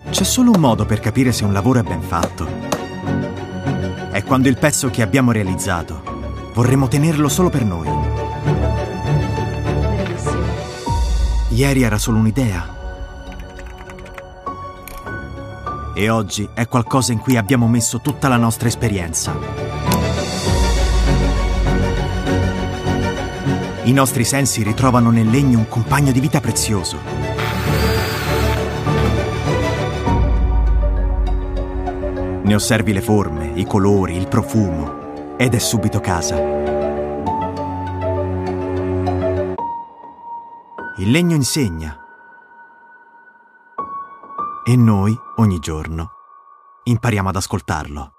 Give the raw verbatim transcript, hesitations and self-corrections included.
C'è solo un modo per capire se un lavoro è ben fatto. È quando il pezzo che abbiamo realizzato vorremmo tenerlo solo per noi. Bellissimo. Ieri era solo un'idea. E oggi è qualcosa in cui abbiamo messo tutta la nostra esperienza. I nostri sensi ritrovano nel legno un compagno di vita prezioso. Ne osservi le forme, i colori, il profumo, ed è subito casa. Il legno insegna. E noi, ogni giorno, impariamo ad ascoltarlo.